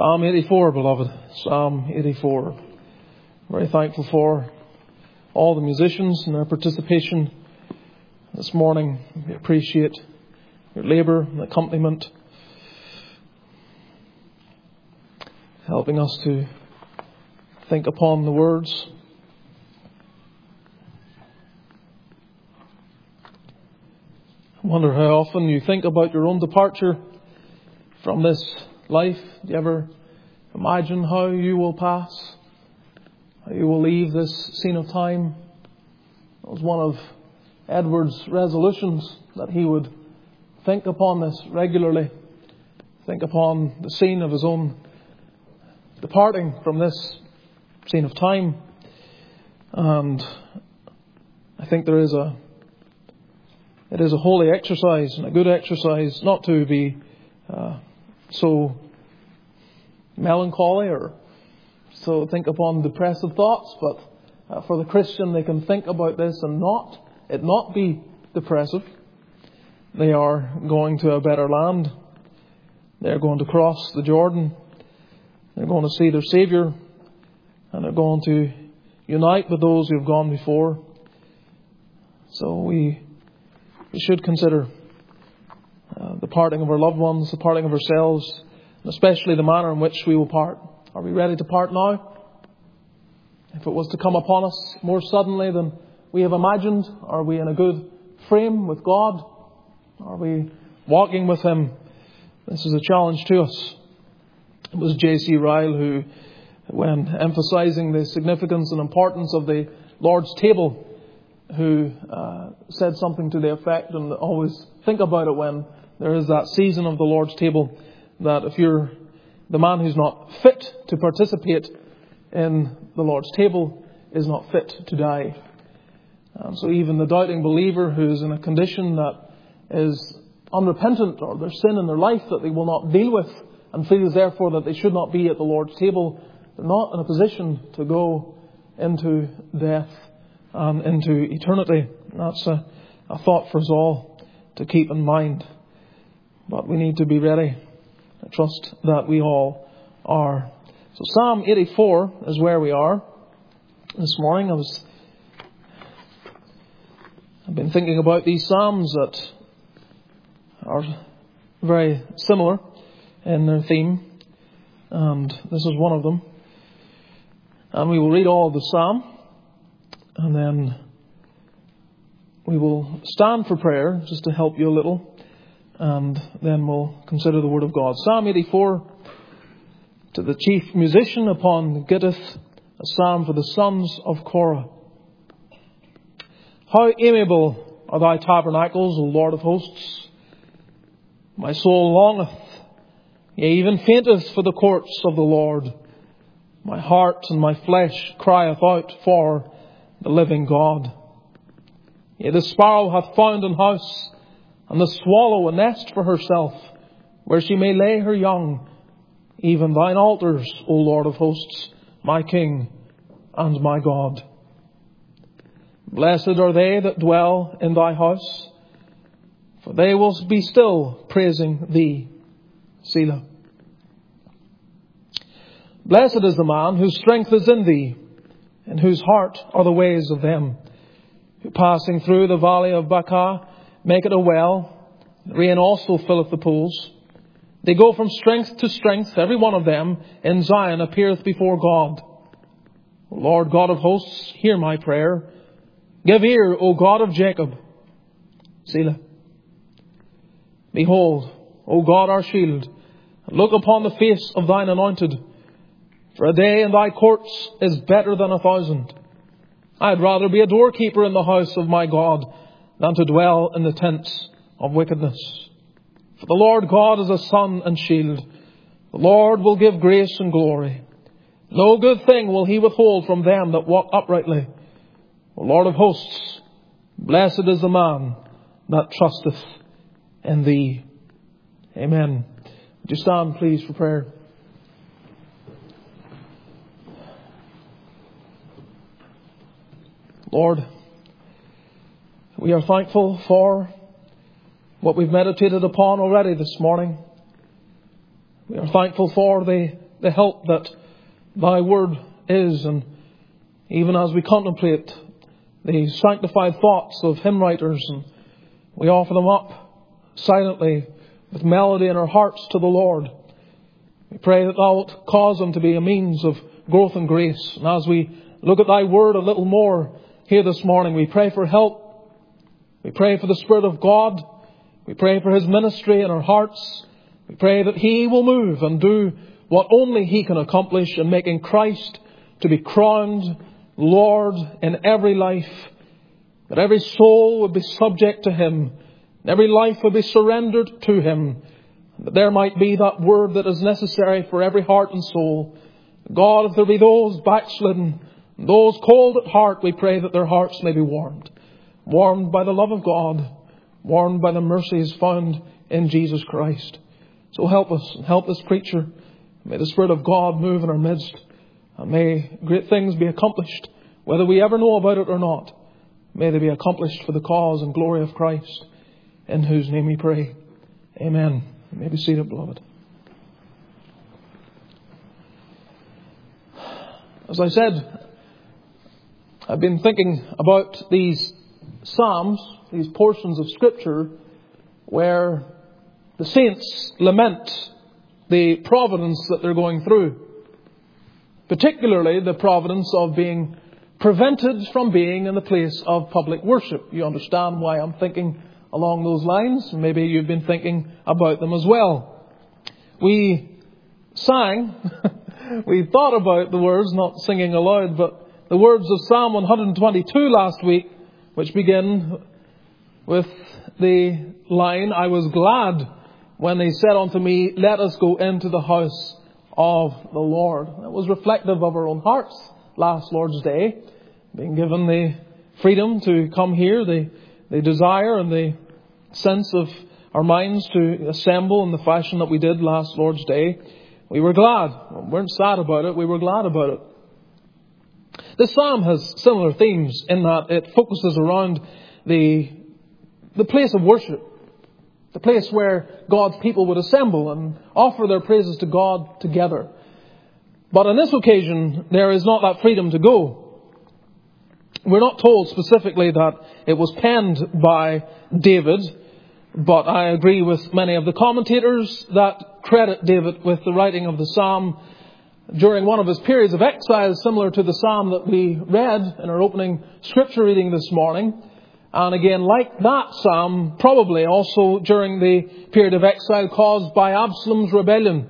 Psalm 84, beloved. Psalm 84. Very thankful for all the musicians and their participation this morning. We appreciate your labour and accompaniment, helping us to think upon the words. I wonder how often you think about your own departure from this life. Do you ever imagine how you will pass? How you will leave this scene of time? It was one of Edward's resolutions that he would think upon this regularly. Think upon the scene of his own departing from this scene of time. And I think it is a holy exercise and a good exercise not to be so melancholy or so think upon depressive thoughts, but for the Christian, they can think about this and not be depressive. They are going to a better land. They're going to cross the Jordan. They're going to see their Saviour, and they're going to unite with those who have gone before. So we should consider the parting of our loved ones, the parting of ourselves, and especially the manner in which we will part. Are we ready to part now? If it was to come upon us more suddenly than we have imagined, are we in a good frame with God? Are we walking with Him? This is a challenge to us. It was J.C. Ryle who, when emphasizing the significance and importance of the Lord's table, who said something to the effect, and always think about it when there is that season of the Lord's table, that if you're the man who's not fit to participate in the Lord's table is not fit to die. So even the doubting believer who's in a condition that is unrepentant, or there's sin in their life that they will not deal with, and feels therefore that they should not be at the Lord's table, they're not in a position to go into death and into eternity. That's a thought for us all to keep in mind. But we need to be ready. I trust that we all are. So Psalm 84 is where we are this morning. I've been thinking about these Psalms that are very similar in their theme, and this is one of them. And we will read all of the Psalm, and then we will stand for prayer just to help you a little, and then we'll consider the Word of God. Psalm 84, to the chief musician upon Gittith, a psalm for the sons of Korah. How amiable are thy tabernacles, O Lord of hosts! My soul longeth, yea, even fainteth for the courts of the Lord. My heart and my flesh crieth out for the living God. Yea, the sparrow hath found an house, and the swallow a nest for herself, where she may lay her young, even thine altars, O Lord of hosts, my King and my God. Blessed are they that dwell in thy house, for they will be still praising thee. Selah. Blessed is the man whose strength is in thee, in whose heart are the ways of them, who passing through the valley of Baca make it a well. The rain also filleth the pools. They go from strength to strength, every one of them in Zion appeareth before God. O Lord God of hosts, hear my prayer. Give ear, O God of Jacob. Selah. Behold, O God our shield, and look upon the face of thine anointed. For a day in thy courts is better than 1,000. I'd rather be a doorkeeper in the house of my God than to dwell in the tents of wickedness. For the Lord God is a sun and shield. The Lord will give grace and glory. No good thing will he withhold from them that walk uprightly. O Lord of hosts, blessed is the man that trusteth in thee. Amen. Would you stand, please, for prayer? Lord, we are thankful for what we've meditated upon already this morning. We are thankful for the the help that Thy Word is. And even as we contemplate the sanctified thoughts of hymn writers, and we offer them up silently with melody in our hearts to the Lord, we pray that Thou wilt cause them to be a means of growth and grace. And as we look at Thy Word a little more here this morning, we pray for help. We pray for the Spirit of God. We pray for His ministry in our hearts. We pray that He will move and do what only He can accomplish in making Christ to be crowned Lord in every life, that every soul would be subject to Him, and every life would be surrendered to Him, that there might be that word that is necessary for every heart and soul. God, if there be those backslidden, those cold at heart, we pray that their hearts may be warmed by the love of God, warmed by the mercies found in Jesus Christ. So help us, and help this preacher. May the Spirit of God move in our midst, and may great things be accomplished, whether we ever know about it or not. May they be accomplished for the cause and glory of Christ, in whose name we pray. Amen. You may be seated, beloved. As I said, I've been thinking about these Psalms, these portions of Scripture, where the saints lament the providence that they're going through. Particularly the providence of being prevented from being in the place of public worship. You understand why I'm thinking along those lines. Maybe you've been thinking about them as well. We sang, we thought about the words, not singing aloud, but the words of Psalm 122 last week, which begin with the line, I was glad when they said unto me, let us go into the house of the Lord. That was reflective of our own hearts last Lord's Day, being given the freedom to come here, the desire and the sense of our minds to assemble in the fashion that we did last Lord's Day. We were glad. We weren't sad about it, we were glad about it. This psalm has similar themes in that it focuses around the place of worship, the place where God's people would assemble and offer their praises to God together. But on this occasion, there is not that freedom to go. We're not told specifically that it was penned by David, but I agree with many of the commentators that credit David with the writing of the psalm during one of his periods of exile, similar to the psalm that we read in our opening scripture reading this morning. And again, like that psalm, probably also during the period of exile caused by Absalom's rebellion.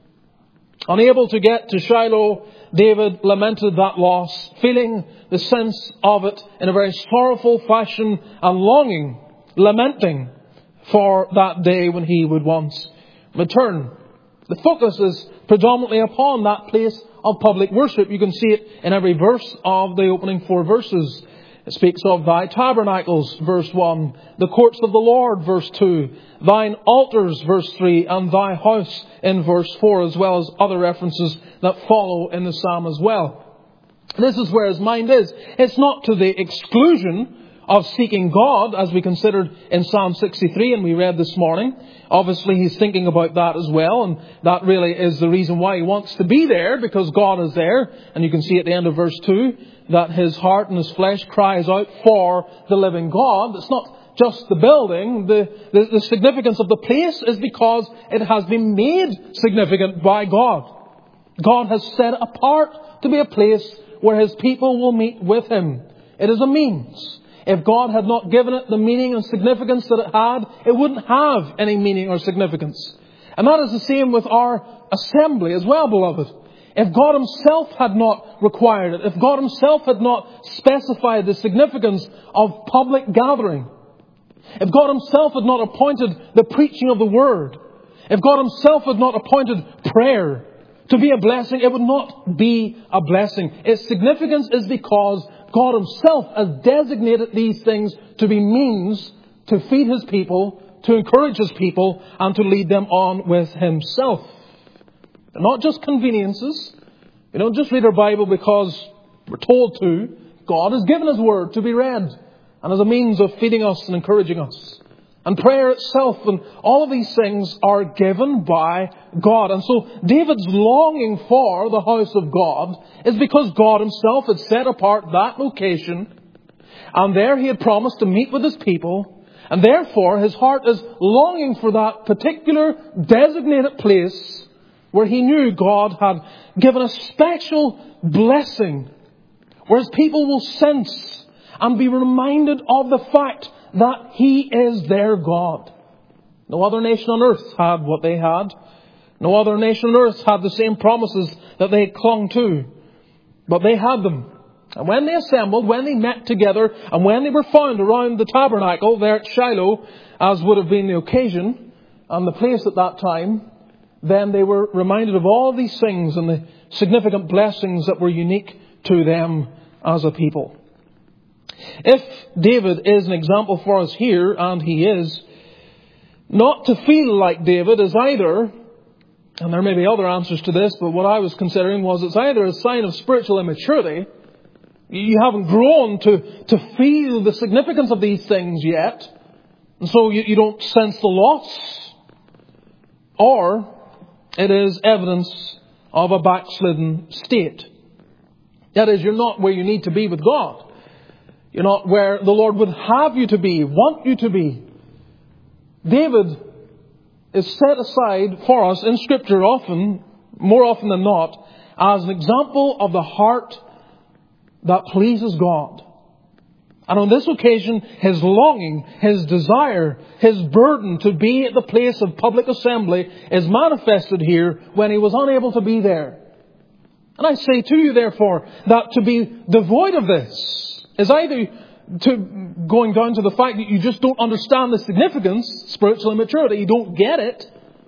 Unable to get to Shiloh, David lamented that loss, feeling the sense of it in a very sorrowful fashion and longing, lamenting for that day when he would once return. The focus is predominantly upon that place of public worship. You can see it in every verse of the opening 4 verses. It speaks of thy tabernacles, verse 1, the courts of the Lord, verse 2, thine altars, verse 3, and thy house in verse 4, as well as other references that follow in the psalm as well. This is where his mind is. It's not to the exclusion of seeking God, as we considered in Psalm 63 and we read this morning. Obviously, he's thinking about that as well, and that really is the reason why he wants to be there, because God is there. And you can see at the end of verse 2 that his heart and his flesh cries out for the living God. It's not just the building. The significance of the place is because it has been made significant by God. God has set it apart to be a place where his people will meet with him. It is a means. If God had not given it the meaning and significance that it had, it wouldn't have any meaning or significance. And that is the same with our assembly as well, beloved. If God himself had not required it, if God himself had not specified the significance of public gathering, if God himself had not appointed the preaching of the word, if God himself had not appointed prayer to be a blessing, it would not be a blessing. Its significance is because God himself has designated these things to be means to feed his people, to encourage his people, and to lead them on with himself. They're not just conveniences. We don't just read our Bible because we're told to. God has given his word to be read, and as a means of feeding us and encouraging us. and prayer itself, and all of these things are given by God. And so David's longing for the house of God is because God himself had set apart that location, and there he had promised to meet with his people, and therefore his heart is longing for that particular designated place where he knew God had given a special blessing, where his people will sense and be reminded of the fact that He is their God. No other nation on earth had what they had. No other nation on earth had the same promises that they had clung to. But they had them. And when they assembled, when they met together, and when they were found around the tabernacle there at Shiloh, as would have been the occasion and the place at that time, then they were reminded of all these things and the significant blessings that were unique to them as a people. If David is an example for us here, and he is, not to feel like David is either, and there may be other answers to this, but what I was considering was it's either a sign of spiritual immaturity. You haven't grown to feel the significance of these things yet, and so you don't sense the loss. Or it is evidence of a backslidden state. That is, you're not where you need to be with God. You're not where the Lord would have you to be, want you to be. David is set aside for us in Scripture often, more often than not, as an example of the heart that pleases God. And on this occasion, his longing, his desire, his burden to be at the place of public assembly is manifested here when he was unable to be there. And I say to you, therefore, that to be devoid of this is either going down to the fact that you just don't understand the significance, spiritual immaturity, you don't get it,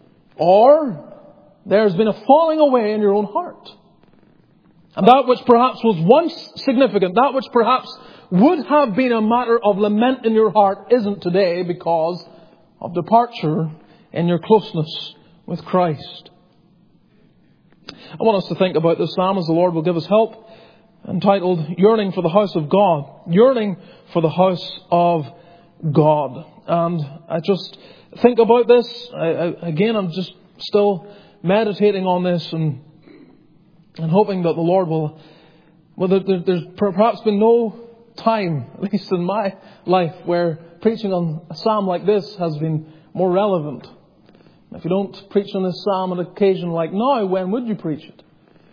or there's been a falling away in your own heart. And that which perhaps was once significant, that which perhaps would have been a matter of lament in your heart, isn't today because of departure in your closeness with Christ. I want us to think about this psalm as the Lord will give us help, entitled Yearning for the House of God. Yearning for the House of God. And I just think about this. I'm just still meditating on this and hoping that the Lord will... Well, there's perhaps been no time, at least in my life, where preaching on a psalm like this has been more relevant. If you don't preach on this psalm on an occasion like now, when would you preach it?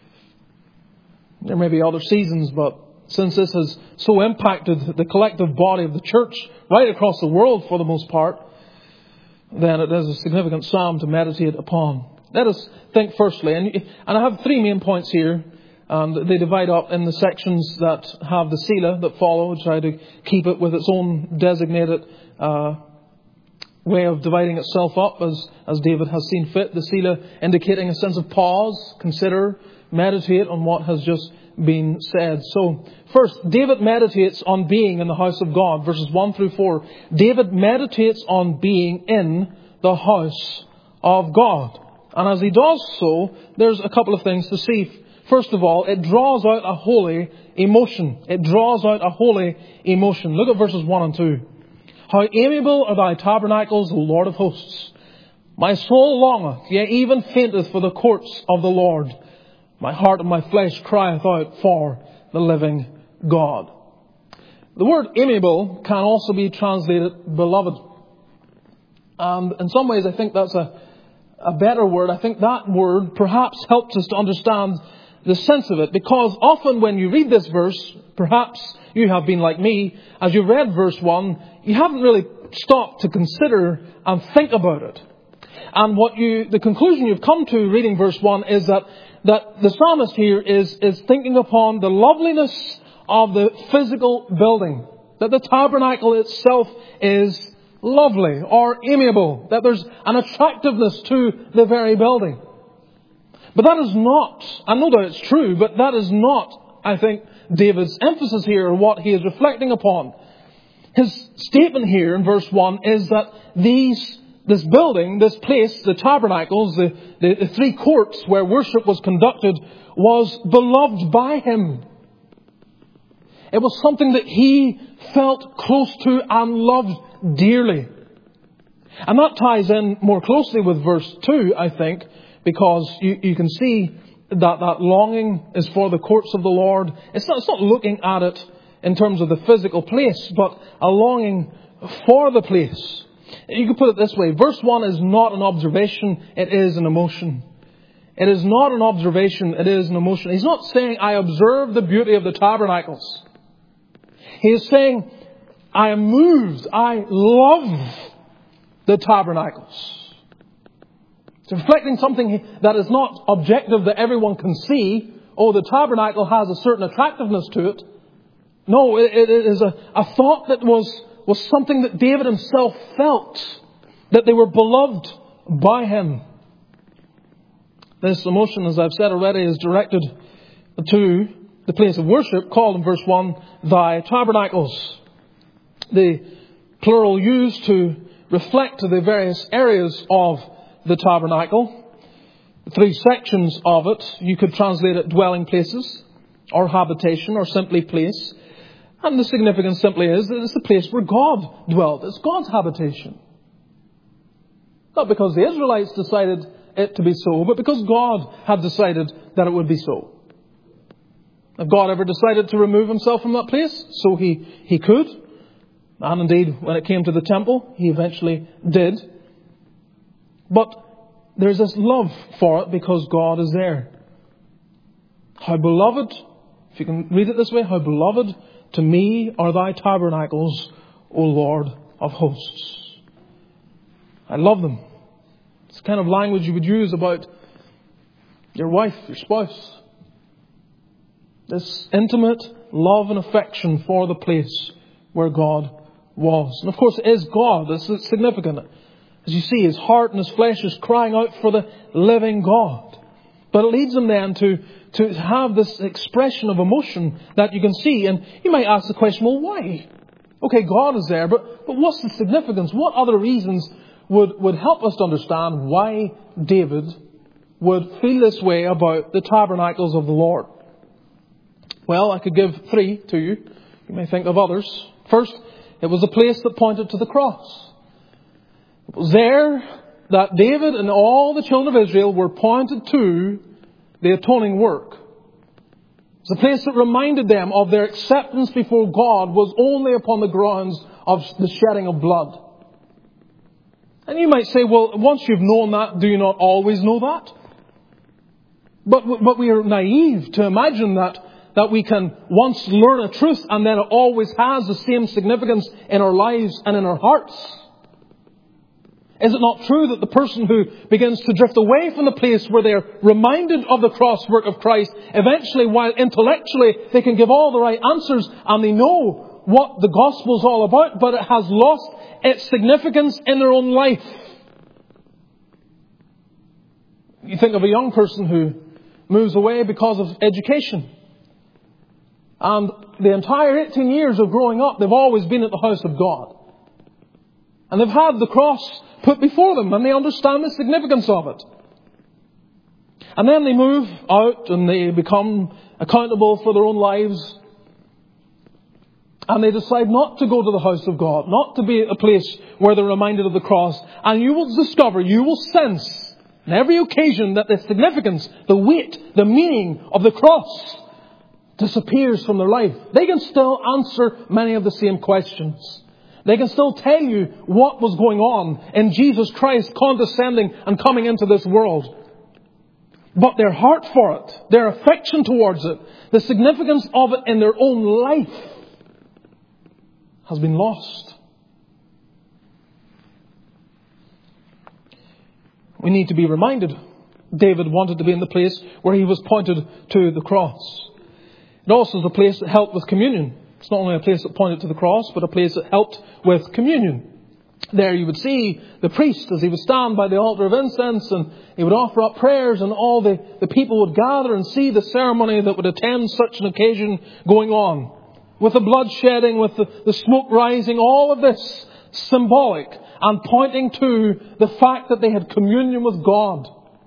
There may be other seasons, but since this has so impacted the collective body of the church right across the world for the most part, then it is a significant psalm to meditate upon. Let us think firstly, and I have three main points here, and they divide up in the sections that have the Selah that follow, try to keep it with its own designated way of dividing itself up as David has seen fit. The Selah indicating a sense of pause, consider, meditate on what has just been said. So, first, David meditates on being in the house of God. Verses 1 through 4. David meditates on being in the house of God. And as he does so, there's a couple of things to see. First of all, it draws out a holy emotion. It draws out a holy emotion. Look at verses 1 and 2. How amiable are thy tabernacles, O Lord of hosts! My soul longeth, yea, even fainteth for the courts of the Lord. My heart and my flesh crieth out for the living God. The word amiable can also be translated beloved. And in some ways I think that's a better word. I think that word perhaps helps us to understand the sense of it. Because often when you read this verse, perhaps you have been like me, as you read verse 1, you haven't really stopped to consider and think about it. And the conclusion you've come to reading verse 1 is that the psalmist here is thinking upon the loveliness of the physical building. That the tabernacle itself is lovely or amiable. That there's an attractiveness to the very building. But that is not, and no doubt it's true, but that is not, I think, David's emphasis here or what he is reflecting upon. His statement here in verse 1 is that this building, this place, the tabernacles, the three courts where worship was conducted, was beloved by him. It was something that he felt close to and loved dearly. And that ties in more closely with verse 2, I think, because you can see that longing is for the courts of the Lord. It's not looking at it in terms of the physical place, but a longing for the place. You could put it this way. Verse 1 is not an observation, it is an emotion. It is not an observation, it is an emotion. He's not saying, I observe the beauty of the tabernacles. He is saying, I am moved, I love the tabernacles. It's reflecting something that is not objective that everyone can see. Oh, the tabernacle has a certain attractiveness to it. No, it is a thought that was something that David himself felt, that they were beloved by him. This emotion, as I've said already, is directed to the place of worship, called in verse 1, thy tabernacles. The plural used to reflect the various areas of the tabernacle. The three sections of it, you could translate it dwelling places, or habitation, or simply place. And the significance simply is that it's the place where God dwelt. It's God's habitation. Not because the Israelites decided it to be so, but because God had decided that it would be so. If God ever decided to remove himself from that place, so he could. And indeed, when it came to the temple, he eventually did. But there's this love for it because God is there. How beloved, if you can read it this way, how beloved to me are thy tabernacles, O Lord of hosts. I love them. It's the kind of language you would use about your wife, your spouse. This intimate love and affection for the place where God was. And of course it is God. This is significant. As you see, his heart and his flesh is crying out for the living God. But it leads him then to have this expression of emotion that you can see. And you might ask the question, well, why? Okay, God is there, but what's the significance? What other reasons would help us to understand why David would feel this way about the tabernacles of the Lord? Well, I could give three to you. You may think of others. First, it was a place that pointed to the cross. It was there that David and all the children of Israel were pointed to the atoning work. It's a place that reminded them of their acceptance before God was only upon the grounds of the shedding of blood. And you might say, well, once you've known that, do you not always know that? But we are naive to imagine that we can once learn a truth and then it always has the same significance in our lives and in our hearts. Is it not true that the person who begins to drift away from the place where they're reminded of the cross work of Christ, eventually, while intellectually they can give all the right answers and they know what the gospel is all about, but it has lost its significance in their own life? You think of a young person who moves away because of education. And the entire 18 years of growing up, they've always been at the house of God. And they've had the cross put before them, and they understand the significance of it. And then they move out and they become accountable for their own lives. And they decide not to go to the house of God, not to be at a place where they're reminded of the cross. And you will discover, you will sense on every occasion that the significance, the weight, the meaning of the cross disappears from their life. They can still answer many of the same questions. They can still tell you what was going on in Jesus Christ condescending and coming into this world. But their heart for it, their affection towards it, the significance of it in their own life has been lost. We need to be reminded. David wanted to be in the place where he was pointed to the cross. It also is a place that helped with communion. It's not only a place that pointed to the cross, but a place that helped with communion. There you would see the priest as he would stand by the altar of incense and he would offer up prayers, and all the people would gather and see the ceremony that would attend such an occasion going on. With the blood shedding, with the smoke rising, all of this symbolic and pointing to the fact that they had communion with God.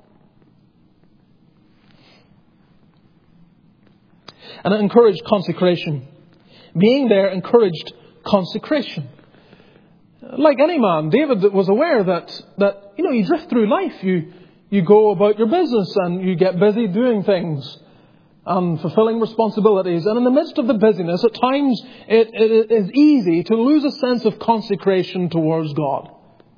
And it encouraged consecration. Being there encouraged consecration. Like any man, David was aware that you drift through life. You go about your business and you get busy doing things and fulfilling responsibilities. And in the midst of the busyness, at times it is easy to lose a sense of consecration towards God.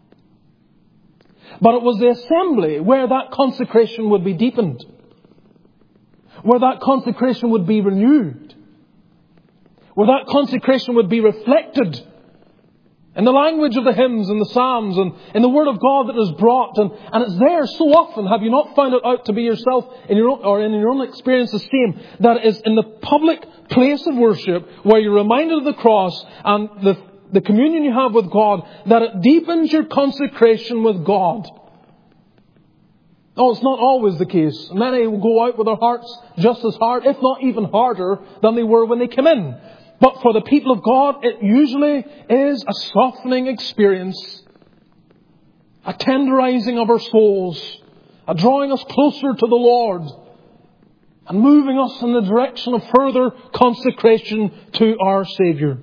But it was the assembly where that consecration would be deepened, where that consecration would be renewed, where that consecration would be reflected in the language of the hymns and the psalms and in the word of God that is brought. And it's there so often. Have you not found it out to be yourself in your own experience the same? That it is in the public place of worship where you're reminded of the cross and the communion you have with God, that it deepens your consecration with God. Oh, it's not always the case. Many will go out with their hearts just as hard, if not even harder, than they were when they came in. But for the people of God, it usually is a softening experience, a tenderizing of our souls, a drawing us closer to the Lord, and moving us in the direction of further consecration to our Saviour.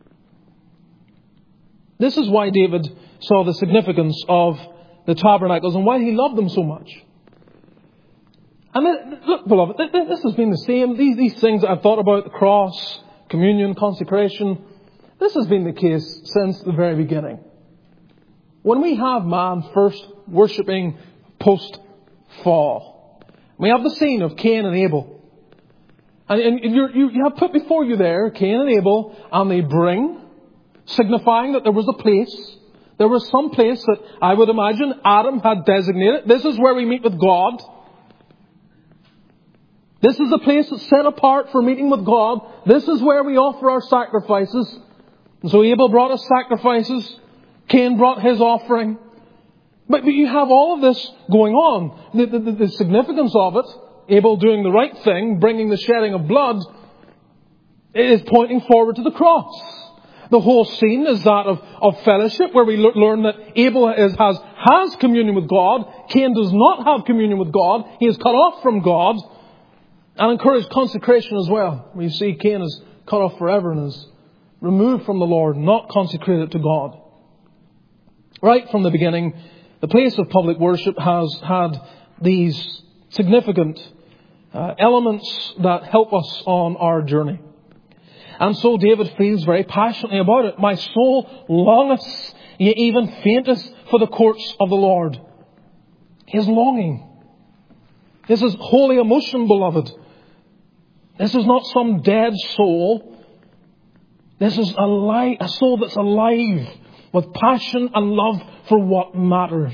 This is why David saw the significance of the tabernacles and why he loved them so much. And look, beloved, this has been the same. These things that I've thought about, the cross, communion, consecration, this has been the case since the very beginning. When we have man first worshipping post-fall, we have the scene of Cain and Abel. And you have put before you there Cain and Abel, and they bring, signifying that there was a place. There was some place that I would imagine Adam had designated. This is where we meet with God. This is the place that's set apart for meeting with God. This is where we offer our sacrifices. And so Abel brought his sacrifices. Cain brought his offering. But you have all of this going on. The significance of it, Abel doing the right thing, bringing the shedding of blood, is pointing forward to the cross. The whole scene is that of fellowship, where we learn that Abel has communion with God. Cain does not have communion with God. He is cut off from God. And encourage consecration as well. We see Cain is cut off forever and is removed from the Lord, not consecrated to God. Right from the beginning, the place of public worship has had these significant elements that help us on our journey. And so David feels very passionately about it. My soul longeth, yea, even fainteth for the courts of the Lord. He is longing. This is holy emotion, beloved. This is not some dead soul. This is a soul that's alive with passion and love for what matters.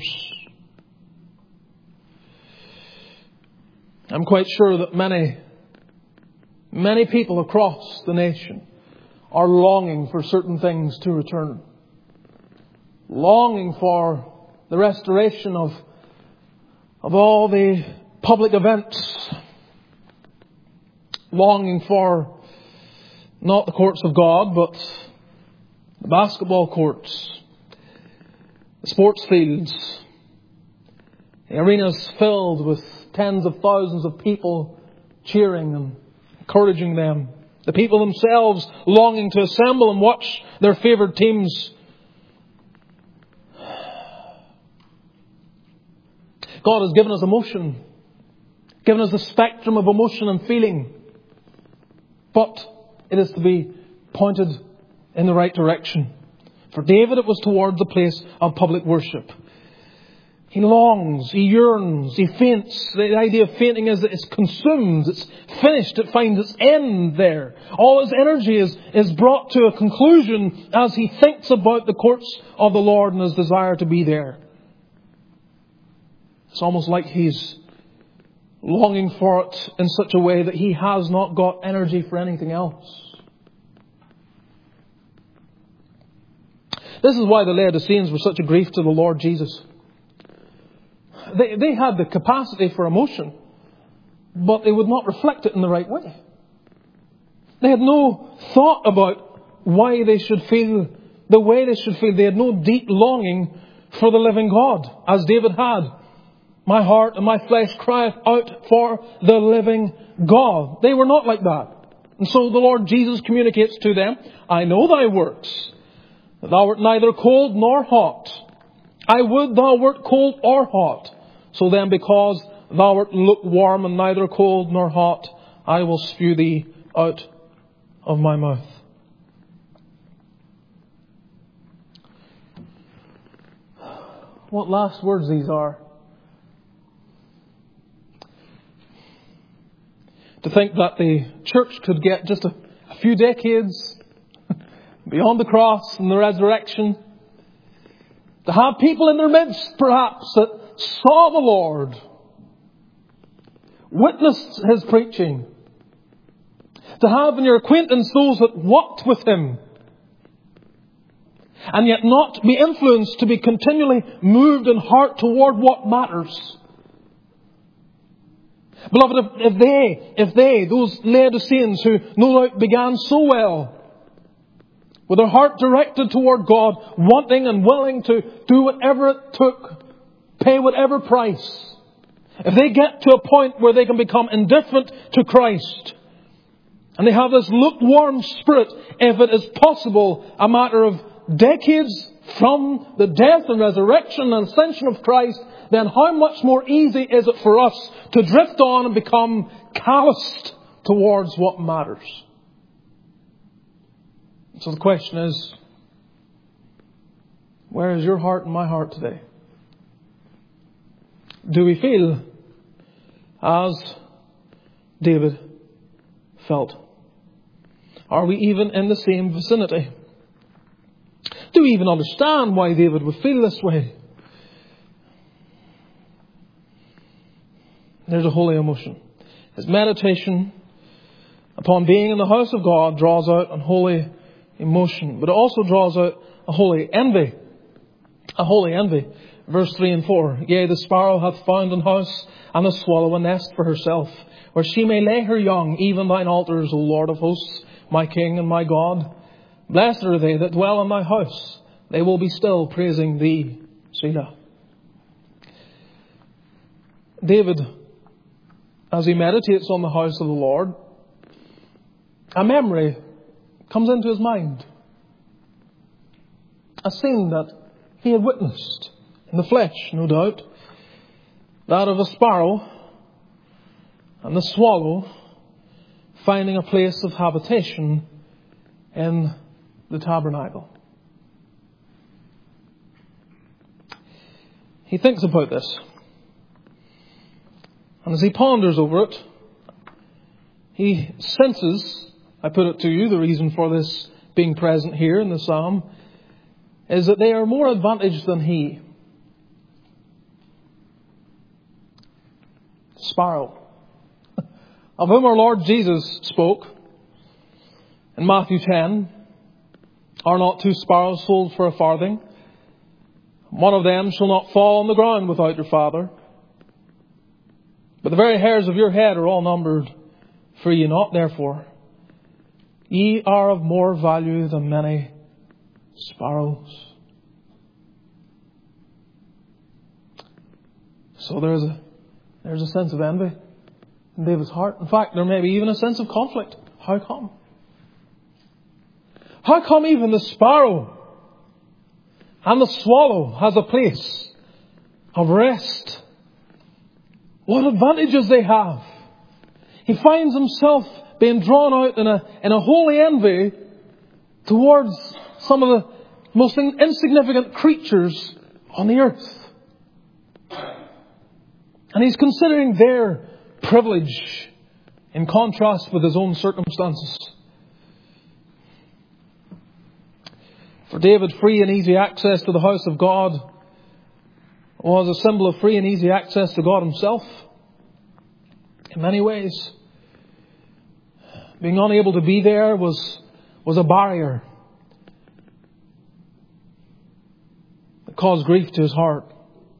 I'm quite sure that many people across the nation are longing for certain things to return. Longing for the restoration of all the public events. Longing for not the courts of God, but the basketball courts, the sports fields, the arenas filled with tens of thousands of people cheering and encouraging them. The people themselves longing to assemble and watch their favoured teams. God has given us emotion, given us the spectrum of emotion and feeling. But it is to be pointed in the right direction. For David, it was towards the place of public worship. He longs, he yearns, he faints. The idea of fainting is that it's consumed, it's finished, it finds its end there. All his energy is brought to a conclusion as he thinks about the courts of the Lord and his desire to be there. It's almost like he's longing for it in such a way that he has not got energy for anything else. This is why the Laodiceans were such a grief to the Lord Jesus. They had the capacity for emotion, but they would not reflect it in the right way. They had no thought about why they should feel the way they should feel. They had no deep longing for the living God, as David had. My heart and my flesh crieth out for the living God. They were not like that. And so the Lord Jesus communicates to them, I know thy works, that thou art neither cold nor hot. I would thou wert cold or hot. So then, because thou art lukewarm and neither cold nor hot, I will spew thee out of my mouth. What last words these are. To think that the church could get just a few decades beyond the cross and the resurrection, to have people in their midst perhaps that saw the Lord, witnessed His preaching, to have in your acquaintance those that walked with Him, and yet not be influenced, to be continually moved in heart toward what matters. Beloved, if they, those Laodiceans who no doubt began so well, with their heart directed toward God, wanting and willing to do whatever it took, pay whatever price, if they get to a point where they can become indifferent to Christ, and they have this lukewarm spirit, if it is possible, a matter of decades from the death and resurrection and ascension of Christ, then how much more easy is it for us to drift on and become calloused towards what matters? So the question is, where is your heart and my heart today? Do we feel as David felt? Are we even in the same vicinity? Do we even understand why David would feel this way? There's a holy emotion. His meditation upon being in the house of God draws out a holy emotion, but it also draws out a holy envy. A holy envy. Verse 3 and 4. Yea, the sparrow hath found an house, and the swallow a nest for herself, where she may lay her young, even thine altars, O Lord of hosts, my King and my God. Blessed are they that dwell in thy house. They will be still praising thee. Selah. David, as he meditates on the house of the Lord, a memory comes into his mind. A scene that he had witnessed in the flesh, no doubt. That of a sparrow and the swallow finding a place of habitation in the tabernacle. He thinks about this. And as he ponders over it, he senses, I put it to you, the reason for this being present here in the psalm, is that they are more advantaged than he. Sparrow, of whom our Lord Jesus spoke in Matthew 10, are not two sparrows sold for a farthing? One of them shall not fall on the ground without your Father. But the very hairs of your head are all numbered. Fear ye not, therefore. Ye are of more value than many sparrows. So there's a sense of envy in David's heart. In fact, there may be even a sense of conflict. How come? How come even the sparrow and the swallow has a place of rest? What advantages they have. He finds himself being drawn out in a holy envy towards some of the most insignificant creatures on the earth. And he's considering their privilege in contrast with his own circumstances. For David, free and easy access to the house of God was a symbol of free and easy access to God Himself. In many ways, being unable to be there was a barrier that caused grief to his heart.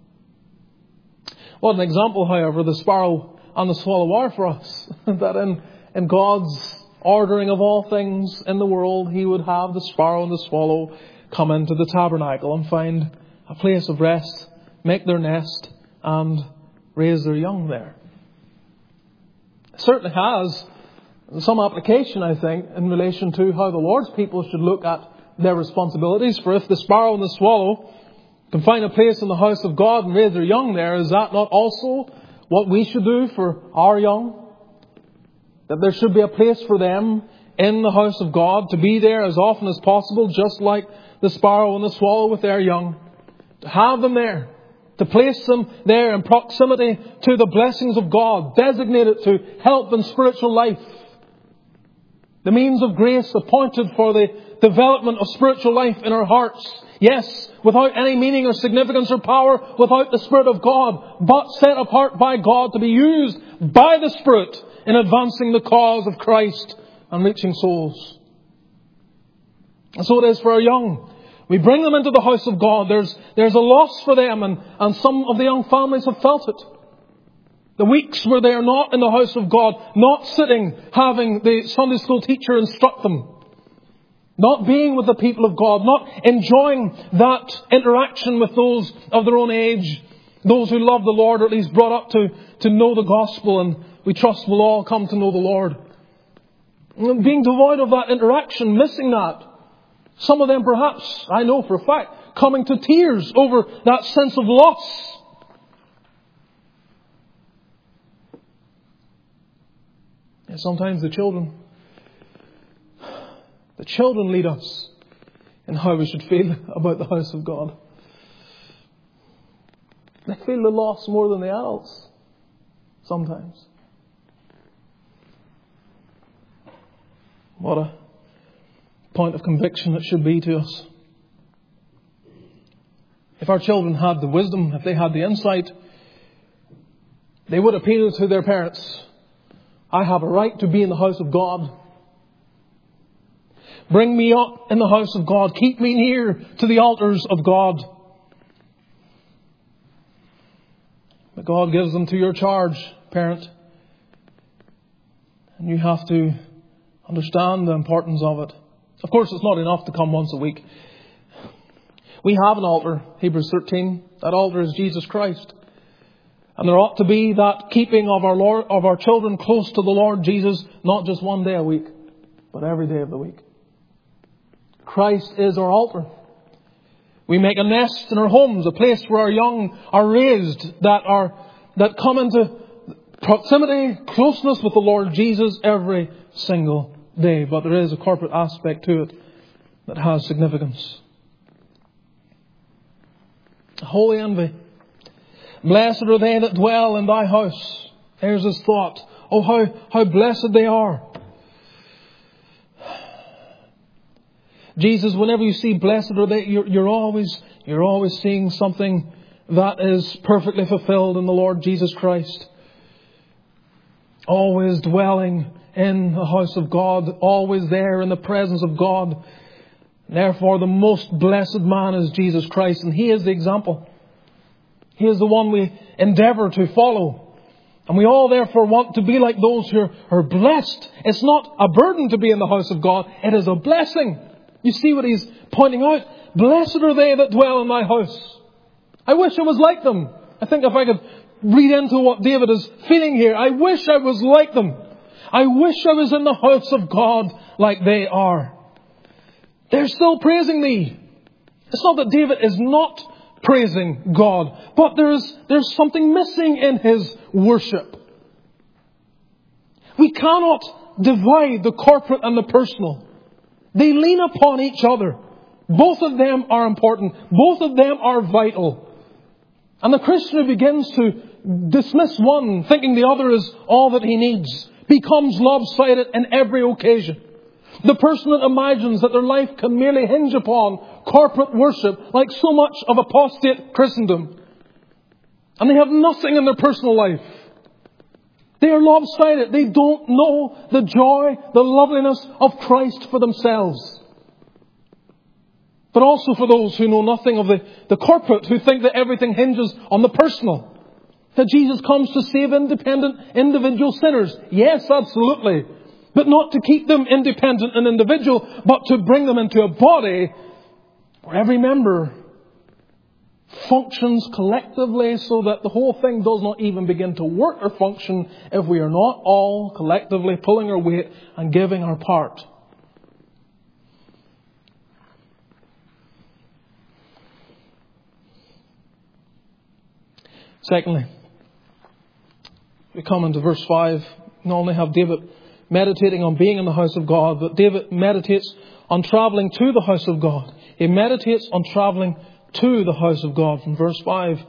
What an example, however, the sparrow and the swallow are for us. That in God's ordering of all things in the world, He would have the sparrow and the swallow come into the tabernacle and find a place of rest, make their nest, and raise their young there. It certainly has some application, I think, in relation to how the Lord's people should look at their responsibilities. For if the sparrow and the swallow can find a place in the house of God and raise their young there, is that not also what we should do for our young? That there should be a place for them in the house of God, to be there as often as possible, just like the sparrow and the swallow with their young. To have them there, to place them there in proximity to the blessings of God, designated to help in spiritual life. The means of grace appointed for the development of spiritual life in our hearts. Yes, without any meaning or significance or power, without the Spirit of God, but set apart by God to be used by the Spirit in advancing the cause of Christ and reaching souls. And so it is for our young. We bring them into the house of God. There's a loss for them, and some of the young families have felt it. The weeks where they are not in the house of God, not sitting, having the Sunday school teacher instruct them, not being with the people of God, not enjoying that interaction with those of their own age, those who love the Lord, or at least brought up to know the gospel, and we trust will all come to know the Lord. Being devoid of that interaction, missing that. Some of them perhaps, I know for a fact, coming to tears over that sense of loss. And sometimes the children lead us in how we should feel about the house of God. They feel the loss more than the adults sometimes. What a point of conviction it should be to us. If our children had the wisdom, if they had the insight, they would appeal to their parents. I have a right to be in the house of God. Bring me up in the house of God. Keep me near to the altars of God. But God gives them to your charge, parent. And you have to understand the importance of it. Of course, it's not enough to come once a week. We have an altar, Hebrews 13. That altar is Jesus Christ. And there ought to be that keeping of our children close to the Lord Jesus, not just one day a week, but every day of the week. Christ is our altar. We make a nest in our homes, a place where our young are raised, that come into proximity, closeness with the Lord Jesus every single day. But there is a corporate aspect to it that has significance. Holy envy. Blessed are they that dwell in thy house. There's his thought. Oh, how blessed they are. Jesus, whenever you see blessed are they, you're always seeing something that is perfectly fulfilled in the Lord Jesus Christ. Always dwelling in the house of God, always there in the presence of God. Therefore, the most blessed man is Jesus Christ, and He is the example. He is the one we endeavour to follow. And we all therefore want to be like those who are blessed. It's not a burden to be in the house of God. It is a blessing. You see what he's pointing out? Blessed are they that dwell in my house. I wish I was like them. I think if I could read into what David is feeling here, I wish I was like them. I wish I was in the house of God like they are. They're still praising me. It's not that David is not praising God, but there's something missing in his worship. We cannot divide the corporate and the personal. They lean upon each other. Both of them are important. Both of them are vital. And the Christian who begins to dismiss one, thinking the other is all that he needs, becomes lopsided in every occasion. The person that imagines that their life can merely hinge upon corporate worship, like so much of apostate Christendom, and they have nothing in their personal life. They are lopsided. They don't know the joy, the loveliness of Christ for themselves. But also for those who know nothing of the corporate, who think that everything hinges on the personal. That Jesus comes to save independent individual sinners. Yes, absolutely. But not to keep them independent and individual, but to bring them into a body where every member functions collectively, so that the whole thing does not even begin to work or function if we are not all collectively pulling our weight and giving our part. Secondly, we come into verse 5. We not only have David meditating on being in the house of God, but David meditates on travelling to the house of God. He meditates on travelling to the house of God from verse 5.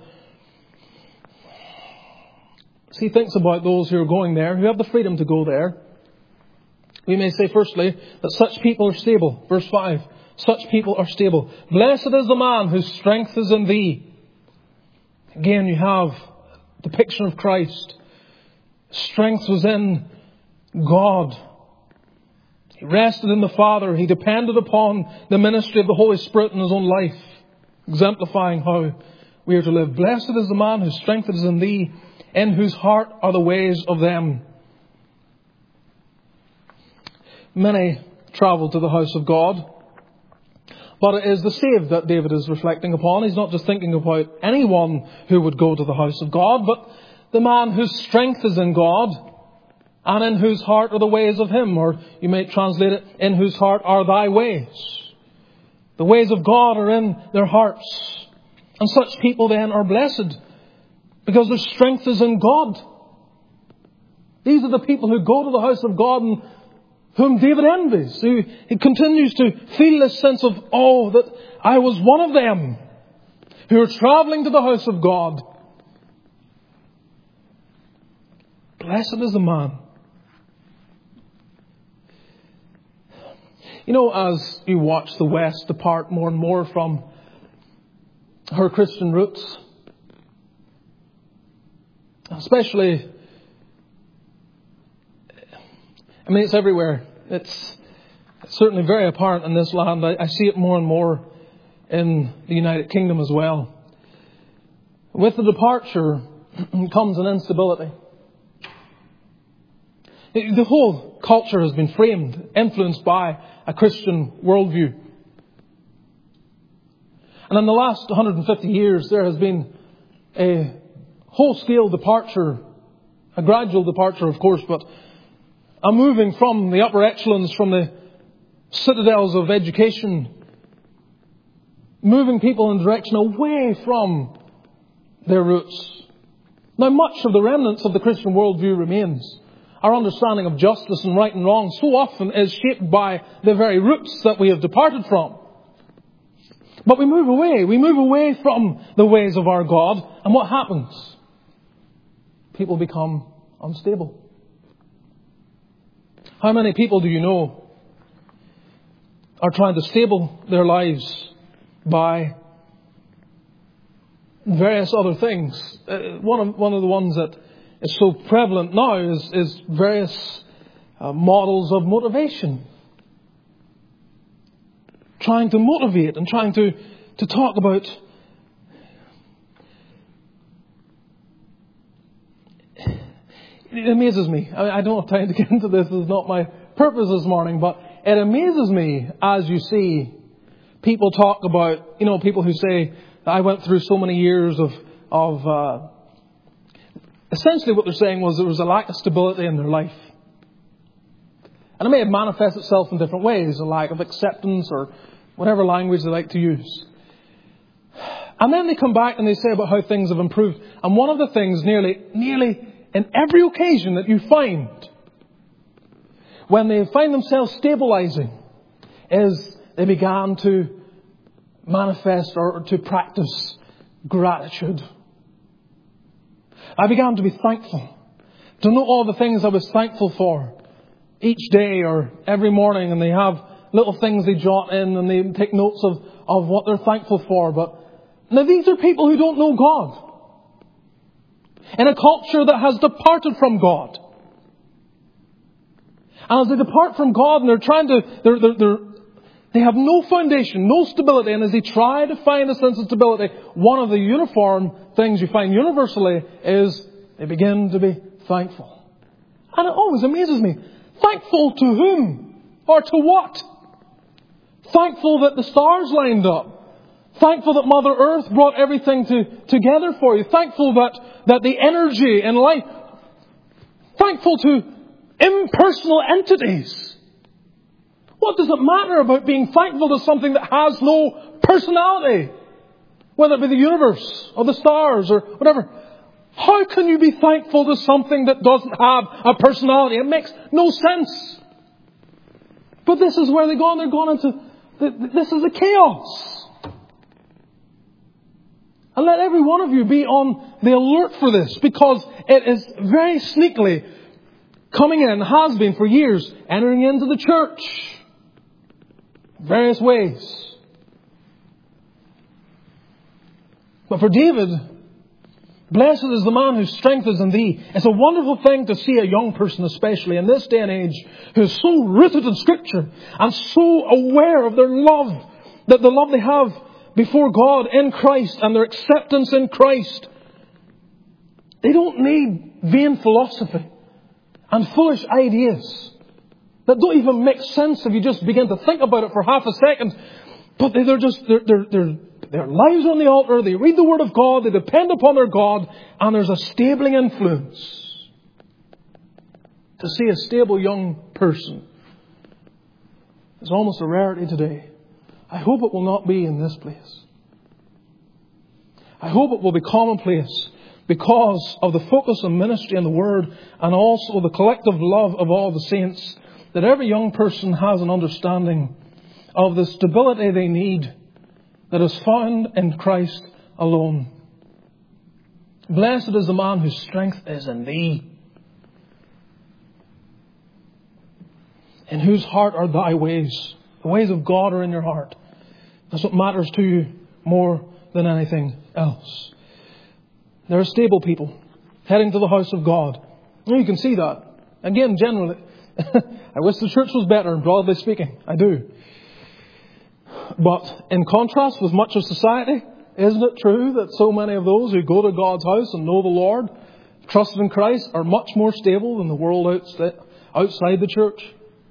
So he thinks about those who are going there, who have the freedom to go there. We may say firstly that such people are stable. Verse 5. Such people are stable. Blessed is the man whose strength is in thee. Again, you have the picture of Christ. Strength was in God. He rested in the Father. He depended upon the ministry of the Holy Spirit in his own life, exemplifying how we are to live. Blessed is the man whose strength is in thee, in whose heart are the ways of them. Many travel to the house of God, but it is the saved that David is reflecting upon. He's not just thinking about anyone who would go to the house of God, but the man whose strength is in God and in whose heart are the ways of him. Or you may translate it, in whose heart are thy ways. The ways of God are in their hearts. And such people then are blessed because their strength is in God. These are the people who go to the house of God and whom David envies. He continues to feel this sense of, oh, that I was one of them who are travelling to the house of God. Blessed is the man. You know, as you watch the West depart more and more from her Christian roots, especially, I mean, it's everywhere. It's certainly very apparent in this land. I see it more and more in the United Kingdom as well. With the departure comes an instability. The whole culture has been framed, influenced by a Christian worldview. And in the last 150 years, there has been a whole-scale departure, a gradual departure, of course, but a moving from the upper echelons, from the citadels of education, moving people in a direction away from their roots. Now, much of the remnants of the Christian worldview remains. Our understanding of justice and right and wrong so often is shaped by the very roots that we have departed from. But we move away from the ways of our God, and what happens? People become unstable. How many people do you know are trying to stable their lives by various other things? One of the ones that is so prevalent now is various models of motivation. Trying to motivate and trying to talk about it amazes me. I don't have time to get into this. This is not my purpose this morning. But it amazes me as you see people talk about, people who say, I went through so many years of essentially what they're saying was there was a lack of stability in their life. And it may have manifested itself in different ways, a lack of acceptance or whatever language they like to use. And then they come back and they say about how things have improved. And one of the things nearly in every occasion that you find when they find themselves stabilizing is they began to manifest or to practice gratitude. I began to be thankful, to know all the things I was thankful for each day or every morning, and they have little things they jot in and they take notes of what they're thankful for. But now these are people who don't know God. In a culture that has departed from God. And as they depart from God and they're trying to, they have no foundation, no stability. And as they try to find a sense of stability, one of the uniform things you find universally is they begin to be thankful. And it always amazes me. Thankful to whom? Or to what? Thankful that the stars lined up. Thankful that Mother Earth brought everything together for you. Thankful that the energy in life. Thankful to impersonal entities. What does it matter about being thankful to something that has no personality? Whether it be the universe or the stars or whatever. How can you be thankful to something that doesn't have a personality? It makes no sense. But this is where they're going into, this is a chaos. And let every one of you be on the alert for this, because it is very sneakily coming in, has been for years, entering into the church. Various ways. But for David, blessed is the man whose strength is in thee. It's a wonderful thing to see a young person, especially in this day and age, who is so rooted in Scripture and so aware of their love, that the love they have before God in Christ and their acceptance in Christ. They don't need vain philosophy and foolish ideas that don't even make sense if you just begin to think about it for half a second. But their lives are on the altar, they read the Word of God, they depend upon their God, and there's a stabling influence. To see a stable young person is almost a rarity today. I hope it will not be in this place. I hope it will be commonplace because of the focus on ministry and the Word, and also the collective love of all the saints, that every young person has an understanding of the stability they need that is found in Christ alone. Blessed is the man whose strength is in thee, in whose heart are thy ways. The ways of God are in your heart. That's what matters to you more than anything else. There are stable people heading to the house of God. You can see that. Again, generally, I wish the church was better, broadly speaking. I do. But in contrast with much of society, isn't it true that so many of those who go to God's house and know the Lord, trusted in Christ, are much more stable than the world outside the church?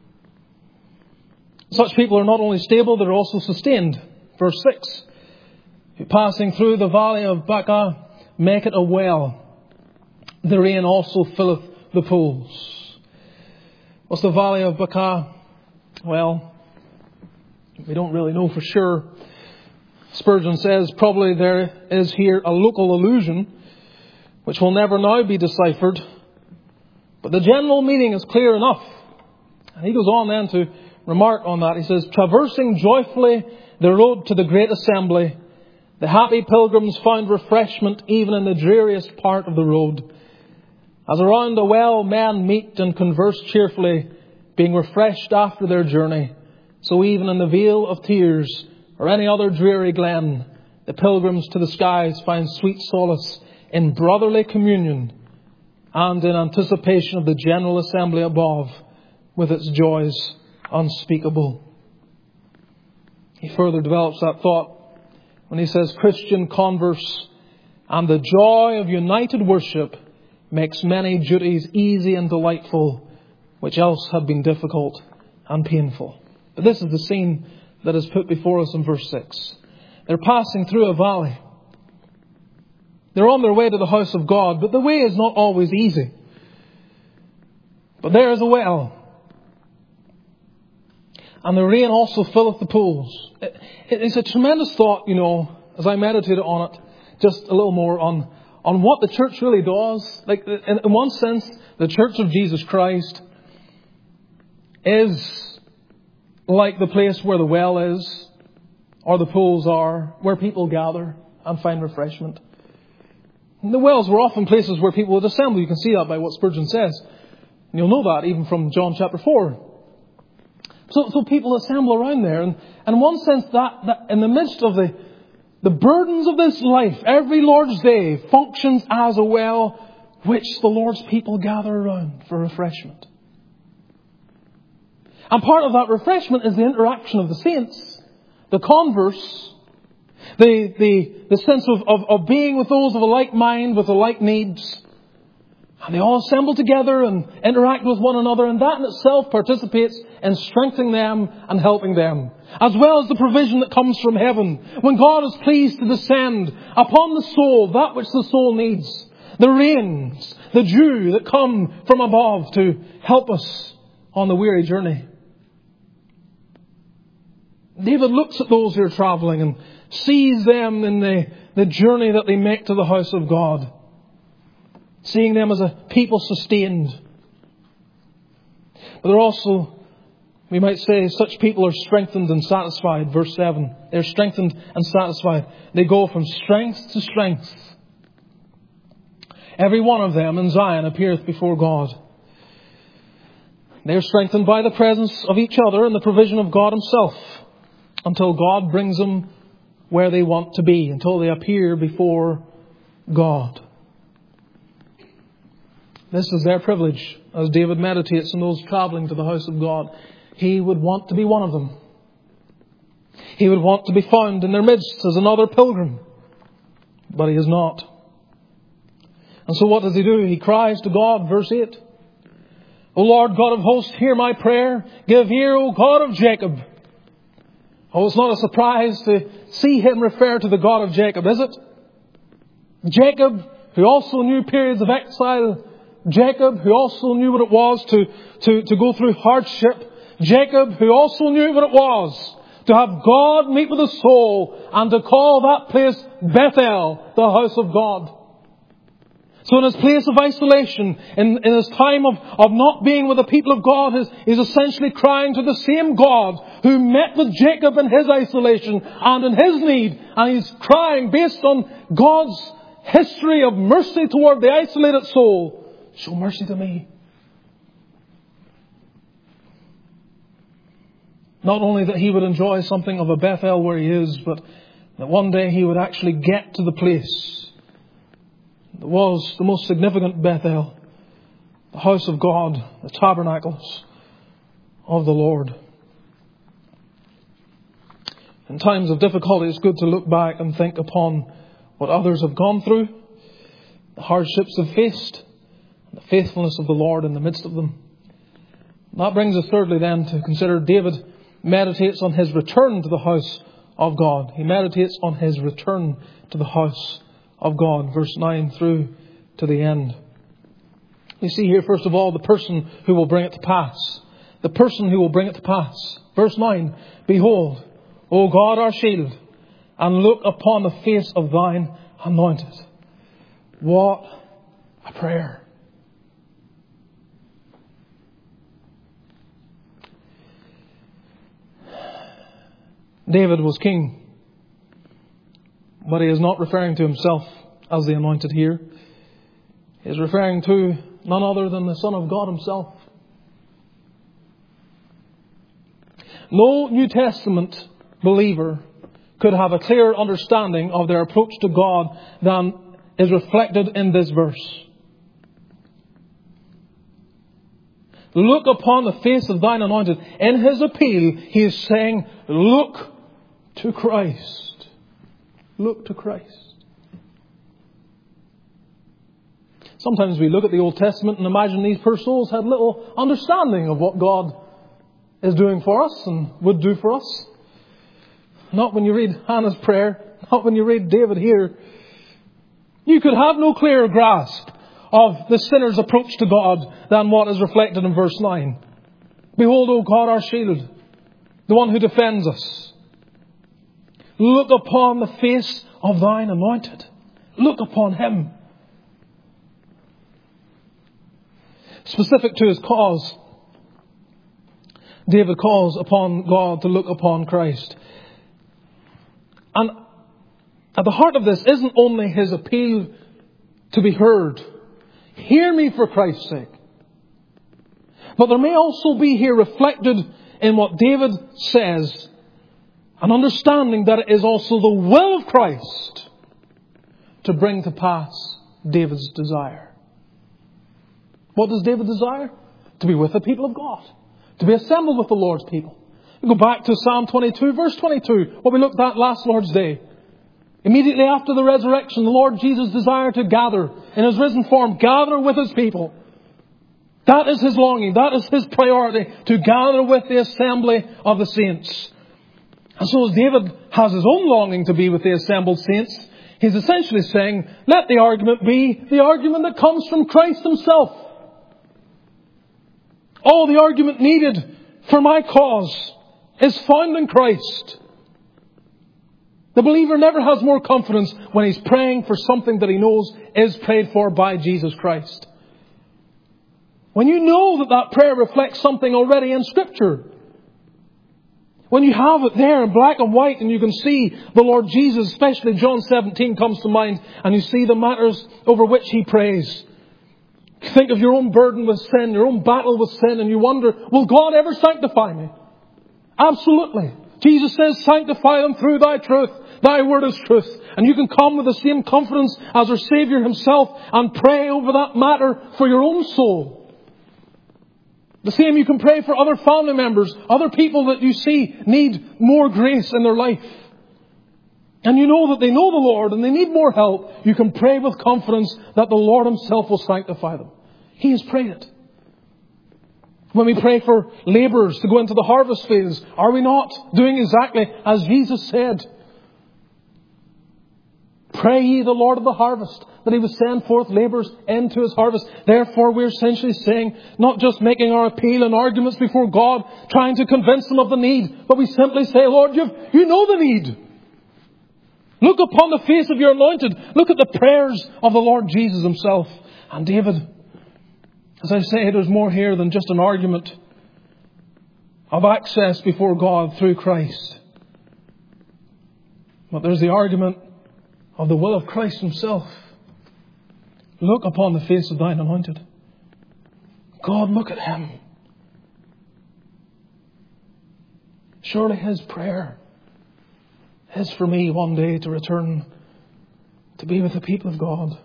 Such people are not only stable, they're also sustained. Verse 6. Passing through the valley of Baca, make it a well. The rain also filleth the pools. What's the valley of Baca? Well, we don't really know for sure. Spurgeon says probably there is here a local allusion which will never now be deciphered. But the general meaning is clear enough. And he goes on then to remark on that. He says, traversing joyfully the road to the great assembly, the happy pilgrims found refreshment even in the dreariest part of the road. As around a well men meet and converse cheerfully, being refreshed after their journey, so even in the vale of tears or any other dreary glen, the pilgrims to the skies find sweet solace in brotherly communion and in anticipation of the general assembly above with its joys unspeakable. He further develops that thought when he says, Christian converse and the joy of united worship makes many duties easy and delightful, which else had been difficult and painful. But this is the scene that is put before us in verse 6. They're passing through a valley. They're on their way to the house of God, but the way is not always easy. But there is a well. And the rain also filleth the pools. It's a tremendous thought, as I meditated on it, just a little more on what the church really does. Like, in one sense, the Church of Jesus Christ is like the place where the well is, or the pools are, where people gather and find refreshment. And the wells were often places where people would assemble. You can see that by what Spurgeon says. And you'll know that even from John chapter 4. So people assemble around there. And in one sense, that in the midst of the burdens of this life, every Lord's Day functions as a well which the Lord's people gather around for refreshment. And part of that refreshment is the interaction of the saints, the converse, the sense of being with those of a like mind, with the like needs. And they all assemble together and interact with one another, and that in itself participates in strengthening them and helping them. As well as the provision that comes from heaven, when God is pleased to descend upon the soul that which the soul needs. The rains, the dew that come from above to help us on the weary journey. David looks at those who are travelling and sees them in the journey that they make to the house of God. seeing them as a people sustained. But they're also, we might say, such people are strengthened and satisfied. Verse 7. They're strengthened and satisfied. They go from strength to strength. Every one of them in Zion appeareth before God. They are strengthened by the presence of each other and the provision of God Himself, until God brings them where they want to be, until they appear before God. This is their privilege, as David meditates on those travelling to the house of God. He would want to be one of them. He would want to be found in their midst as another pilgrim. But he is not. And so what does he do? He cries to God, verse 8. O Lord God of hosts, hear my prayer. Give ear, O God of Jacob. Oh, it's not a surprise to see him refer to the God of Jacob, is it? Jacob, who also knew periods of exile. Jacob, who also knew what it was to go through hardship. Jacob, who also knew what it was to have God meet with his soul and to call that place Bethel, the house of God. So in his place of isolation, in his time of not being with the people of God, he's essentially crying to the same God who met with Jacob in his isolation and in his need. And he's crying based on God's history of mercy toward the isolated soul. Show mercy to me. Not only that he would enjoy something of a Bethel where he is, but that one day he would actually get to the place that was the most significant Bethel, the house of God, the tabernacles of the Lord. In times of difficulty, it's good to look back and think upon what others have gone through, the hardships they've faced, and the faithfulness of the Lord in the midst of them. And that brings us thirdly then to consider David meditates on his return to the house of God. He meditates on his return to the house of God, verse 9 through to the end. We see here, first of all, the person who will bring it to pass. The person who will bring it to pass. Verse 9, Behold, O God our shield, and look upon the face of thine anointed. What a prayer. David was king. But he is not referring to himself as the anointed here. He is referring to none other than the Son of God Himself. No New Testament believer could have a clearer understanding of their approach to God than is reflected in this verse. Look upon the face of thine anointed. In his appeal, he is saying, look to Christ. Look to Christ. Sometimes we look at the Old Testament and imagine these poor souls had little understanding of what God is doing for us and would do for us. Not when you read Hannah's prayer, not when you read David here. You could have no clearer grasp of the sinner's approach to God than what is reflected in verse 9. Behold, O God, our shield, the one who defends us. Look upon the face of thine anointed. Look upon him. Specific to his cause, David calls upon God to look upon Christ. And at the heart of this isn't only his appeal to be heard. Hear me for Christ's sake. But there may also be here reflected in what David says an understanding that it is also the will of Christ to bring to pass David's desire. What does David desire? To be with the people of God. To be assembled with the Lord's people. We go back to Psalm 22, verse 22, what we looked at last Lord's Day. Immediately after the resurrection, the Lord Jesus desired to gather in His risen form, gather with His people. That is His longing. That is His priority, to gather with the assembly of the saints. And so as David has his own longing to be with the assembled saints, he's essentially saying, let the argument be the argument that comes from Christ Himself. All the argument needed for my cause is found in Christ. The believer never has more confidence when he's praying for something that he knows is prayed for by Jesus Christ. When you know that that prayer reflects something already in Scripture. When you have it there in black and white and you can see the Lord Jesus, especially John 17 comes to mind, and you see the matters over which He prays. You think of your own burden with sin, your own battle with sin, and you wonder, will God ever sanctify me? Absolutely. Jesus says, sanctify them through thy truth. Thy word is truth. And you can come with the same confidence as our Saviour Himself and pray over that matter for your own soul. The same you can pray for other family members, other people that you see need more grace in their life. And you know that they know the Lord and they need more help. You can pray with confidence that the Lord Himself will sanctify them. He has prayed it. When we pray for labourers to go into the harvest fields, are we not doing exactly as Jesus said? Pray ye the Lord of the harvest, that He would send forth labourers into His harvest. Therefore, we're essentially saying, not just making our appeal and arguments before God, trying to convince Him of the need, but we simply say, Lord, you know the need. Look upon the face of your anointed. Look at the prayers of the Lord Jesus Himself. And David, as I say, there's more here than just an argument of access before God through Christ. But there's the argument of the will of Christ Himself. Look upon the face of thine anointed. God, look at Him. Surely His prayer is for me one day to return to be with the people of God.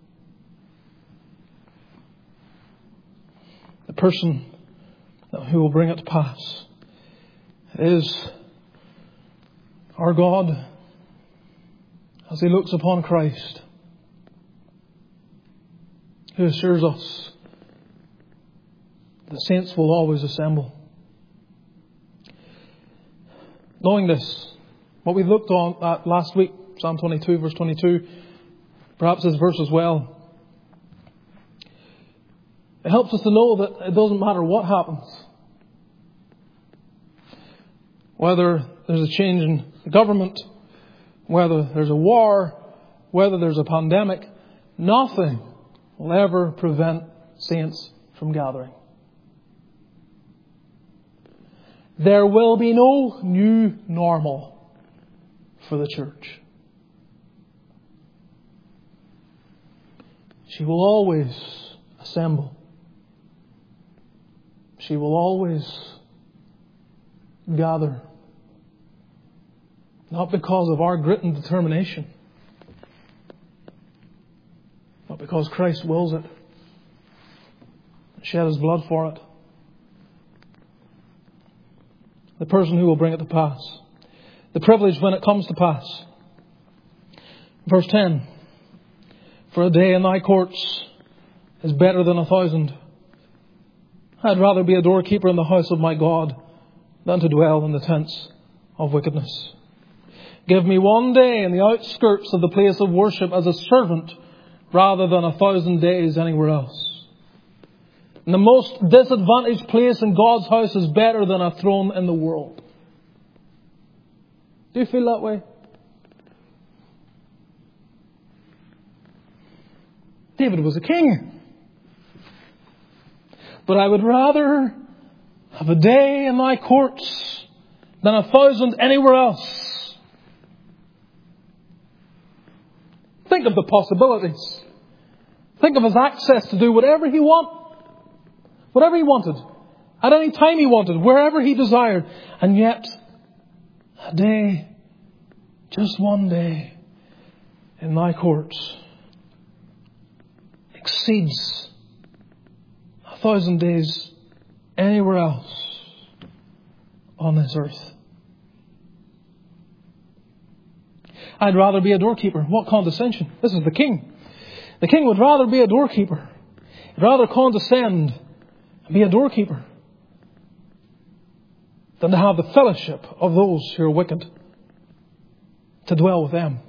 The person who will bring it to pass is our God as He looks upon Christ, who assures us the saints will always assemble. Knowing this, what we looked on at last week, Psalm 22, verse 22, perhaps this verse as well, it helps us to know that it doesn't matter what happens. Whether there's a change in the government, whether there's a war, whether there's a pandemic, nothing will ever prevent saints from gathering. There will be no new normal for the church. She will always assemble. She will always gather. Not because of our grit and determination, but because Christ wills it, shed His blood for it. The person who will bring it to pass. The privilege when it comes to pass. Verse 10. For a day in thy courts is better than 1,000. I'd rather be a doorkeeper in the house of my God than to dwell in the tents of wickedness. Give me one day in the outskirts of the place of worship as a servant rather than 1,000 days anywhere else. And the most disadvantaged place in God's house is better than a throne in the world. Do you feel that way? David was a king. But I would rather have a day in thy courts than 1,000 anywhere else. Think of the possibilities. Think of his access to do whatever he wanted, at any time he wanted, wherever he desired. And yet, a day, just one day, in thy courts exceeds 1,000 days anywhere else on this earth. I'd rather be a doorkeeper. What condescension. This is the king. The king would rather be a doorkeeper. He'd rather condescend and be a doorkeeper than to have the fellowship of those who are wicked, to dwell with them.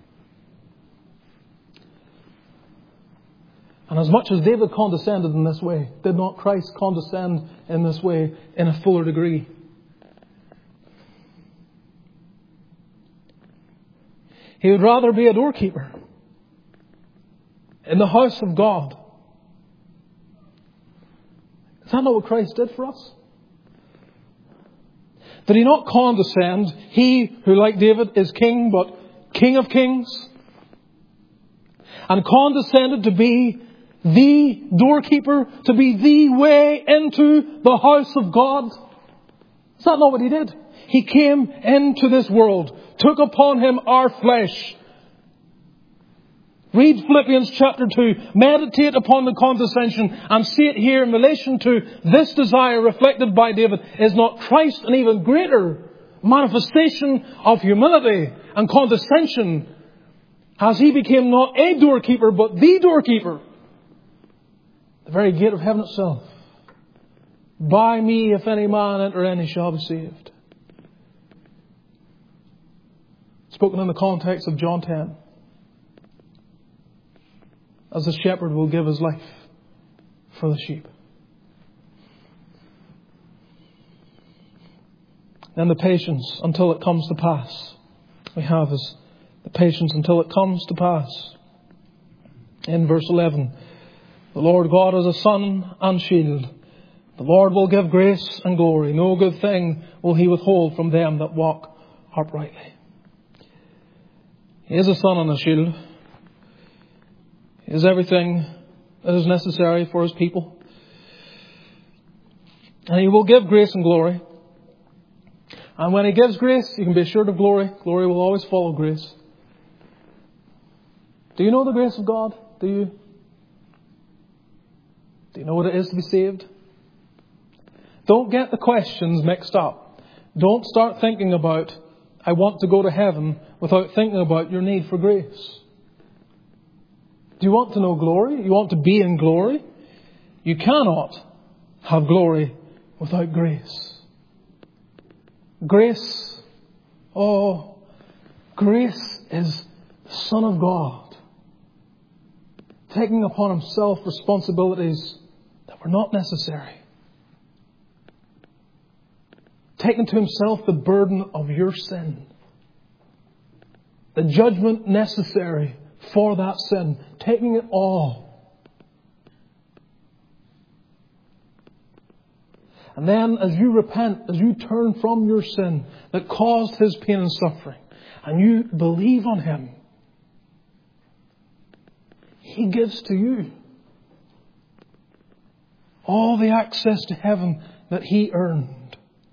And as much as David condescended in this way, did not Christ condescend in this way in a fuller degree? He would rather be a doorkeeper in the house of God. Is that not what Christ did for us? Did He not condescend? He who, like David, is king, but King of kings, and condescended to be the doorkeeper, to be the way into the house of God. Is that not what He did? He came into this world, took upon Him our flesh. Read Philippians chapter 2. Meditate upon the condescension and see it here in relation to this desire reflected by David. Is not Christ an even greater manifestation of humility and condescension as He became not a doorkeeper but the doorkeeper? The very gate of heaven itself. By me, if any man enter in, he shall be saved. Spoken in the context of John 10. As the shepherd will give his life for the sheep. Then the patience until it comes to pass. We have is the patience until it comes to pass. In verse 11. The Lord God is a sun and shield. The Lord will give grace and glory. No good thing will He withhold from them that walk uprightly. He is a sun and a shield. He is everything that is necessary for His people. And He will give grace and glory. And when He gives grace, you can be assured of glory. Glory will always follow grace. Do you know the grace of God? Do you? Do you know what it is to be saved? Don't get the questions mixed up. Don't start thinking about, I want to go to heaven, without thinking about your need for grace. Do you want to know glory? You want to be in glory? You cannot have glory without grace. Grace, grace is the Son of God taking upon Himself responsibilities that were not necessary. Taking to Himself the burden of your sin. The judgment necessary for that sin. Taking it all. And then as you repent, as you turn from your sin that caused His pain and suffering, and you believe on Him, He gives to you all the access to heaven that He earned.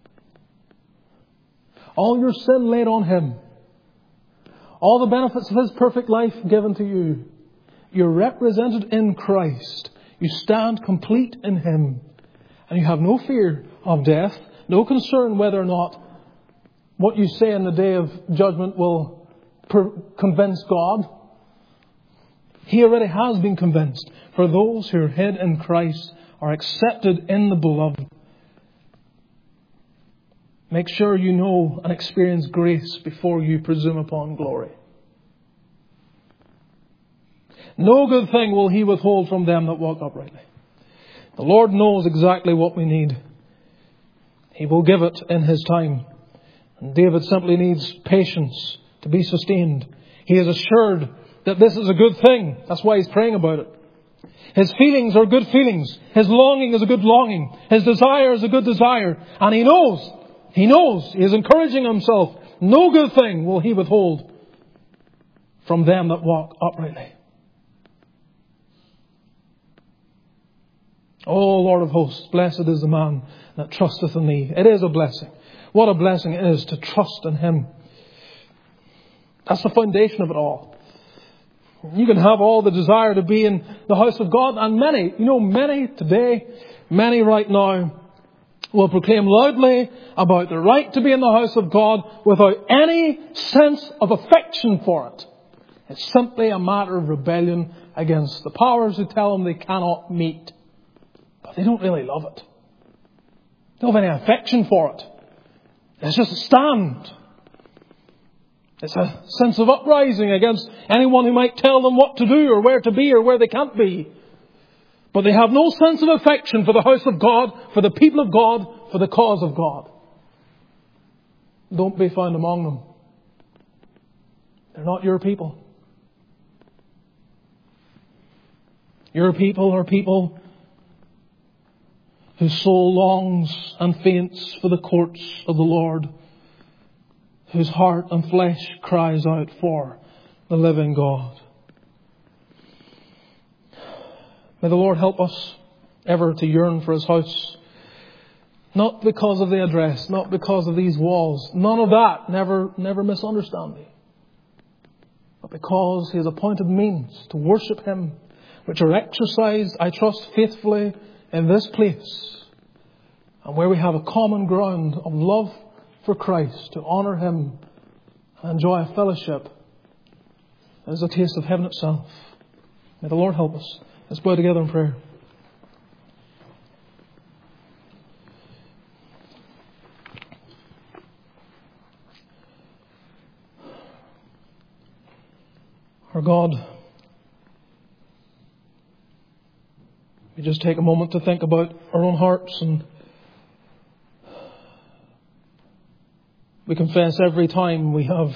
All your sin laid on Him. All the benefits of His perfect life given to you. You're represented in Christ. You stand complete in Him. And you have no fear of death. No concern whether or not what you say in the day of judgment will convince God. He already has been convinced. For those who are hid in Christ are accepted in the Beloved. Make sure you know and experience grace before you presume upon glory. No good thing will He withhold from them that walk uprightly. The Lord knows exactly what we need. He will give it in His time. And David simply needs patience to be sustained. He is assured that this is a good thing. That's why he's praying about it. His feelings are good feelings. His longing is a good longing. His desire is a good desire. And he knows, he is encouraging himself, no good thing will He withhold from them that walk uprightly. O Lord of hosts, blessed is the man that trusteth in Thee. It is a blessing. What a blessing it is to trust in Him. That's the foundation of it all. You can have all the desire to be in the house of God, and many today, many right now, will proclaim loudly about the right to be in the house of God without any sense of affection for it. It's simply a matter of rebellion against the powers who tell them they cannot meet. But they don't really love it. They don't have any affection for it. It's just a stand. It's a sense of uprising against anyone who might tell them what to do or where to be or where they can't be. But they have no sense of affection for the house of God, for the people of God, for the cause of God. Don't be found among them. They're not your people. Your people are people whose soul longs and faints for the courts of the Lord, whose heart and flesh cries out for the living God. May the Lord help us ever to yearn for His house. Not because of the address, not because of these walls. None of that. Never misunderstand me. But because He has appointed means to worship Him, which are exercised, I trust, faithfully in this place, and where we have a common ground of love for Christ, to honour Him and enjoy a fellowship that is a taste of heaven itself. May the Lord help us. Let's bow together in prayer. Our God, we just take a moment to think about our own hearts, and we confess every time we have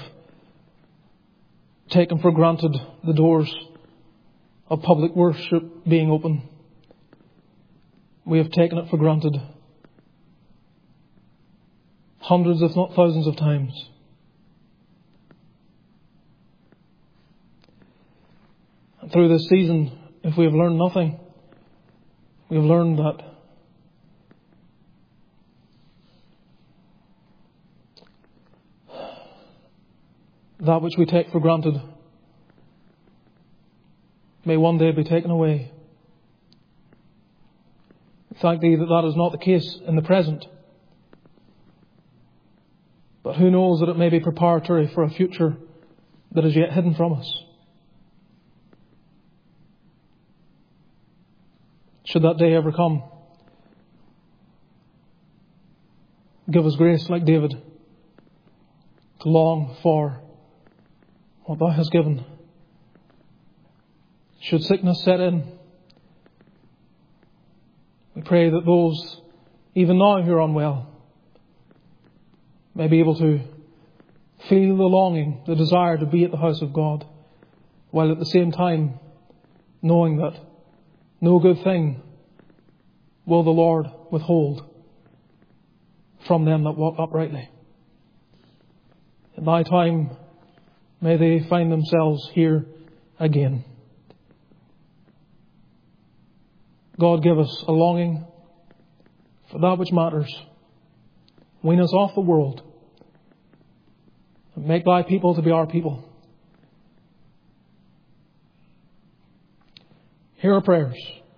taken for granted the doors of public worship being open. We have taken it for granted hundreds, if not thousands of times. And through this season, if we have learned nothing, we have learned that which we take for granted may one day be taken away. Thank Thee that that is not the case in the present. But who knows that it may be preparatory for a future that is yet hidden from us. Should that day ever come, give us grace like David to long for what Thou hast given. Should sickness set in, we pray that those, even now who are unwell, may be able to feel the longing, the desire to be at the house of God, while at the same time knowing that no good thing will the Lord withhold from them that walk uprightly. In Thy time, may they find themselves here again. God, give us a longing for that which matters. Wean us off the world. And make Thy people to be our people. Hear our prayers.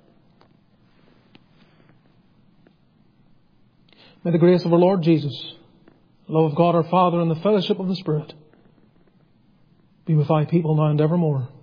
May the grace of our Lord Jesus, the love of God our Father, and the fellowship of the Spirit be with Thy people now and evermore.